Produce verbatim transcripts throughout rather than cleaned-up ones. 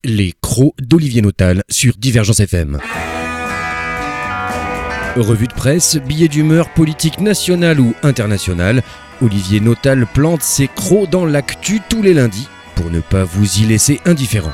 Les crocs d'Olivier Notal sur Divergence F M. Revue de presse, billets d'humeur politique nationale ou internationale, Olivier Notal plante ses crocs dans l'actu tous les lundis pour ne pas vous y laisser indifférent.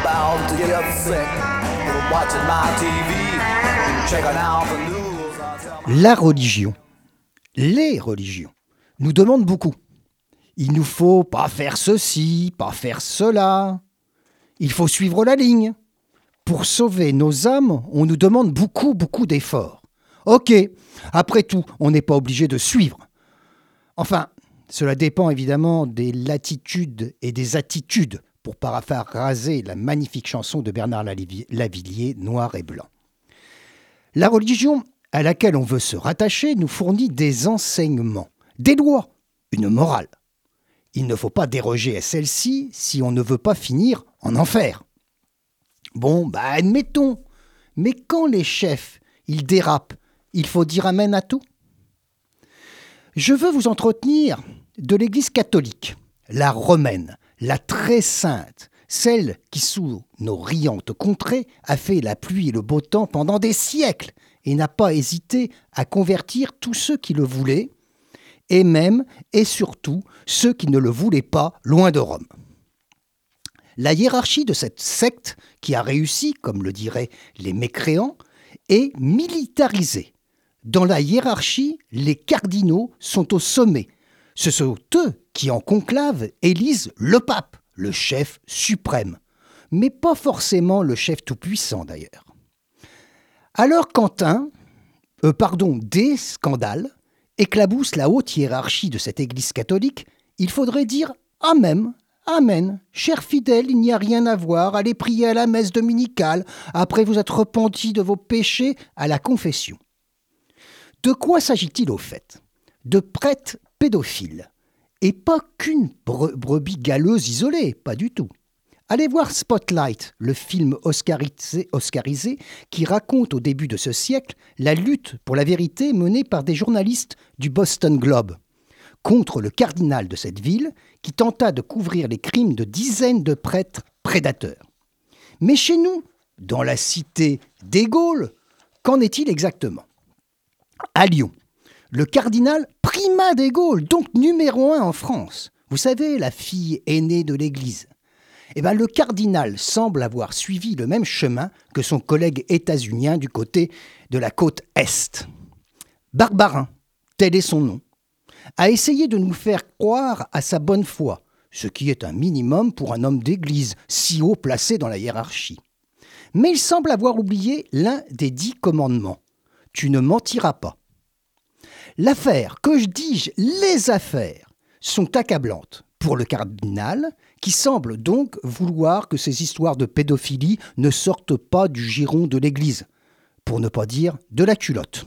La religion, les religions, nous demandent beaucoup. Il nous faut pas faire ceci, pas faire cela. Il faut suivre la ligne. Pour sauver nos âmes, on nous demande beaucoup, beaucoup d'efforts. Ok, après tout, on n'est pas obligé de suivre. Enfin, cela dépend évidemment des latitudes et des attitudes, pour paraphraser la magnifique chanson de Bernard Lavilliers, Noir et Blanc. La religion à laquelle on veut se rattacher nous fournit des enseignements, des lois, une morale. Il ne faut pas déroger à celle-ci si on ne veut pas finir en enfer. Bon, bah admettons, mais quand les chefs, ils dérapent, il faut dire amen à tout. Je veux vous entretenir de l'Église catholique, la romaine, la très sainte, celle qui, sous nos riantes contrées, a fait la pluie et le beau temps pendant des siècles et n'a pas hésité à convertir tous ceux qui le voulaient, et même et surtout ceux qui ne le voulaient pas loin de Rome. La hiérarchie de cette secte, qui a réussi, comme le diraient les mécréants, est militarisée. Dans la hiérarchie, les cardinaux sont au sommet. Ce sont eux qui, en conclave, élisent le pape, le chef suprême. Mais pas forcément le chef tout-puissant, d'ailleurs. Alors Quentin, euh, pardon, des scandales, éclabousse la haute hiérarchie de cette église catholique, il faudrait dire « Amen ». Amen. Chers fidèles, il n'y a rien à voir. Allez prier à la messe dominicale après vous être repentis de vos péchés à la confession. De quoi s'agit-il au fait ? De prêtres pédophiles. Et pas qu'une bre- brebis galeuse isolée, pas du tout. Allez voir Spotlight, le film oscarisé, oscarisé qui raconte au début de ce siècle la lutte pour la vérité menée par des journalistes du Boston Globe contre le cardinal de cette ville qui tenta de couvrir les crimes de dizaines de prêtres prédateurs. Mais chez nous, dans la cité des Gaules, qu'en est-il exactement ? À Lyon, le cardinal primat des Gaules, donc numéro un en France, vous savez, la fille aînée de l'Église, eh ben, le cardinal semble avoir suivi le même chemin que son collègue états-unien du côté de la côte Est. Barbarin, tel est son nom, a essayé de nous faire croire à sa bonne foi, ce qui est un minimum pour un homme d'église si haut placé dans la hiérarchie. Mais il semble avoir oublié l'un des dix commandements. Tu ne mentiras pas. L'affaire, que je dis, les affaires, sont accablantes pour le cardinal, qui semble donc vouloir que ces histoires de pédophilie ne sortent pas du giron de l'église, pour ne pas dire de la culotte.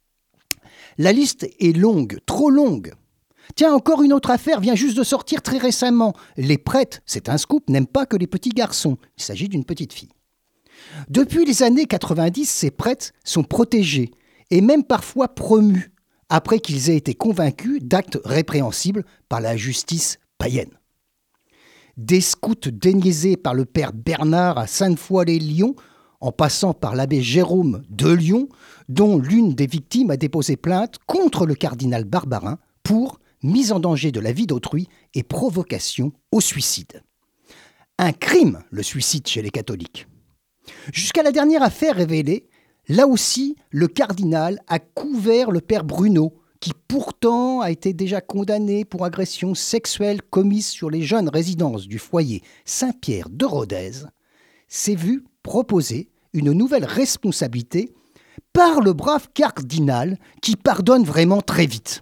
La liste est longue, trop longue. Tiens, encore une autre affaire vient juste de sortir très récemment. Les prêtres, c'est un scoop, n'aiment pas que les petits garçons. Il s'agit d'une petite fille. Depuis les années quatre-vingt-dix, ces prêtres sont protégés et même parfois promus après qu'ils aient été convaincus d'actes répréhensibles par la justice païenne. Des scouts déniaisés par le père Bernard à Sainte-Foy-les-Lyons, en passant par l'abbé Jérôme de Lyon, dont l'une des victimes a déposé plainte contre le cardinal Barbarin pour mise en danger de la vie d'autrui et provocation au suicide. Un crime, le suicide chez les catholiques. Jusqu'à la dernière affaire révélée, là aussi, le cardinal a couvert le père Bruno, qui pourtant a été déjà condamné pour agression sexuelle commise sur les jeunes résidences du foyer Saint-Pierre de Rodez, s'est vu proposer une nouvelle responsabilité par le brave cardinal qui pardonne vraiment très vite.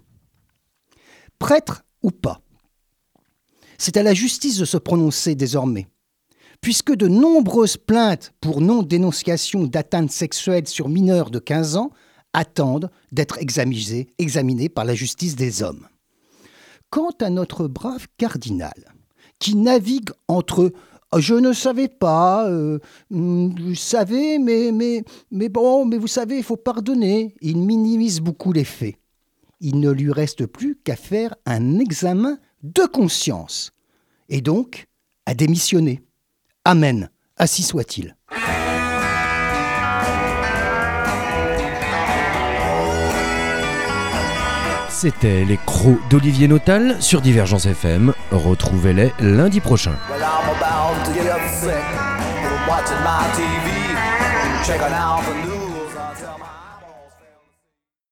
Prêtre ou pas, c'est à la justice de se prononcer désormais, puisque de nombreuses plaintes pour non-dénonciation d'atteintes sexuelles sur mineurs de quinze ans attendent d'être examinées, examinées par la justice des hommes. Quant à notre brave cardinal, qui navigue entre « je ne savais pas, euh, vous savez, mais, mais, mais bon, mais vous savez, il faut pardonner », il minimise beaucoup les faits. Il ne lui reste plus qu'à faire un examen de conscience, et donc à démissionner. Amen, Ainsi soit-il. C'était les crocs d'Olivier Notal sur Divergence F M. Retrouvez-les lundi prochain. Well, I'm about to get sick from watching my T V, checking out the news. I tell my